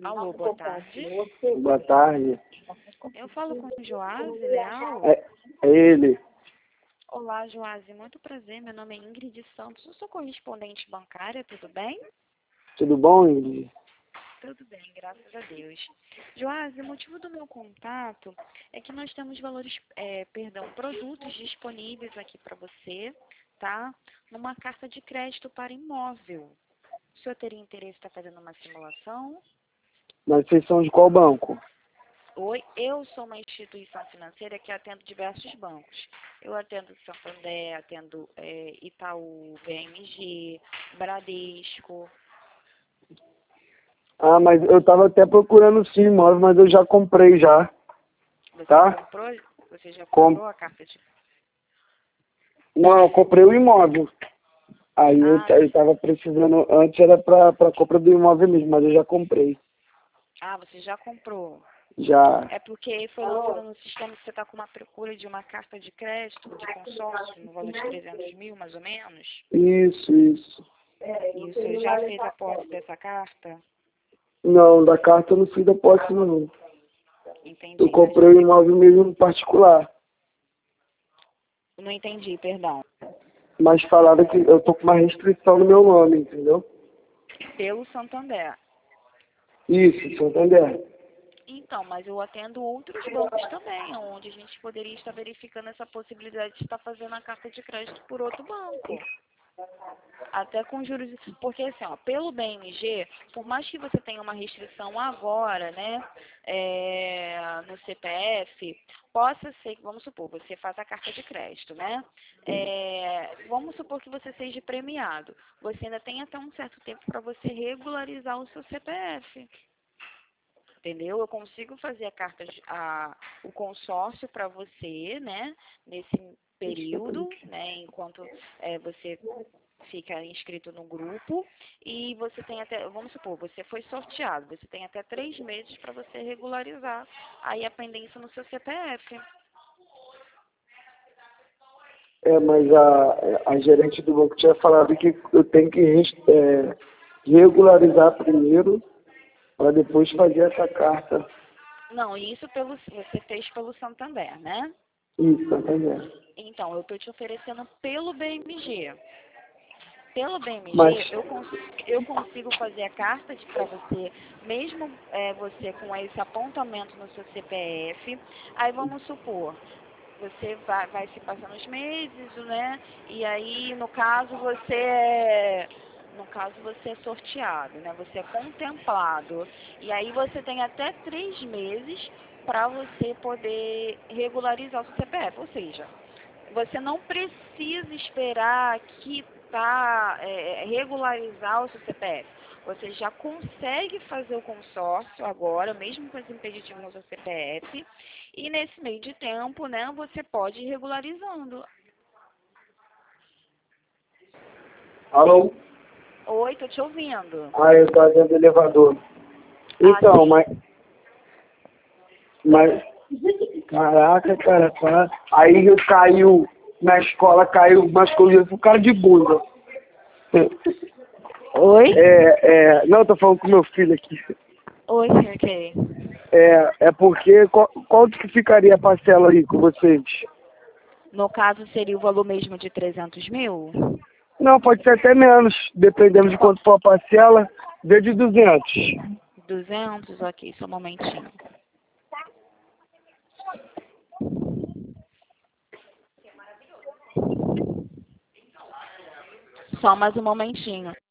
Alô, boa tarde. Boa tarde. Eu falo com o Joás Leal. É ele. Olá, Joás, muito prazer. Meu nome é Ingrid Santos. Eu sou correspondente bancária, tudo bem? Tudo bom, Ingrid? Tudo bem, graças a Deus. Joás, o motivo do meu contato é que nós temos produtos disponíveis aqui para você, tá? Numa carta de crédito para imóvel. O senhor teria interesse em estar fazendo uma simulação? Mas vocês são de qual banco? Oi, eu sou uma instituição financeira que atendo diversos bancos. Eu atendo Santander, atendo Itaú, BMG, Bradesco. Ah, mas eu tava até procurando sim, imóvel, mas eu já comprei já. Você Tá? comprou? Você já comprou a carta de... Não, eu comprei o imóvel. Aí eu tava precisando, antes era pra compra do imóvel mesmo, mas eu já comprei. Ah, você já comprou. Já. É porque foi lançado no sistema que você está com uma procura de uma carta de crédito, de consórcio, no valor de 300 mil, mais ou menos. Isso. E o senhor já fez a posse dessa carta? Não, da carta eu não fiz da posse não. Entendi. Eu comprei o imóvel mesmo em particular. Não entendi, perdão. Mas falaram que eu tô com uma restrição no meu nome, entendeu? Pelo Santander. Isso, Santander. Então, mas eu atendo outros bancos também, onde a gente poderia estar verificando essa possibilidade de estar fazendo a carta de crédito por outro banco. Até com juros... Porque, assim, ó, pelo BMG, por mais que você tenha uma restrição agora, né, no CPF, possa ser que, vamos supor, você faz a carta de crédito, né? Vamos supor que você seja premiado. Você ainda tem até um certo tempo para você regularizar o seu CPF. Entendeu? Eu consigo fazer o consórcio para você, né, nesse período, né, enquanto você fica inscrito no grupo, e você tem até, vamos supor, você foi sorteado, você tem até 3 meses para você regularizar aí a pendência no seu CPF. Mas a gerente do banco tinha falado que eu tenho que regularizar primeiro para depois fazer essa carta. Não, isso você fez pelo Santander, né? Isso, Santander. Então, eu estou te oferecendo pelo BMG. Pelo BMG, Mas, eu consigo fazer a carta para você, mesmo você com esse apontamento no seu CPF. Aí vamos supor, você vai se passando os meses, né? E aí, no caso, você é sorteado, né? Você é contemplado. E aí você tem até 3 meses para você poder regularizar o seu CPF. Ou seja, você não precisa esperar regularizar o seu CPF. Você já consegue fazer o consórcio agora, mesmo com esse impeditivo no seu CPF. E nesse meio de tempo, né, você pode ir regularizando. alô? Oi, tô te ouvindo. Eu tô dentro do elevador. Então, Sim. mas, caraca, cara, pá. Aí eu caiu, na escola caiu umas coisas pro cara de bunda. Oi? Não, eu tô falando com meu filho aqui. Oi, ok. É porque, quanto que ficaria a parcela aí com vocês? No caso, seria o valor mesmo de 300 mil? Não, pode ser até menos, dependendo de quanto for a parcela, vê de 200. 200? Ok, só um momentinho. Só mais um momentinho.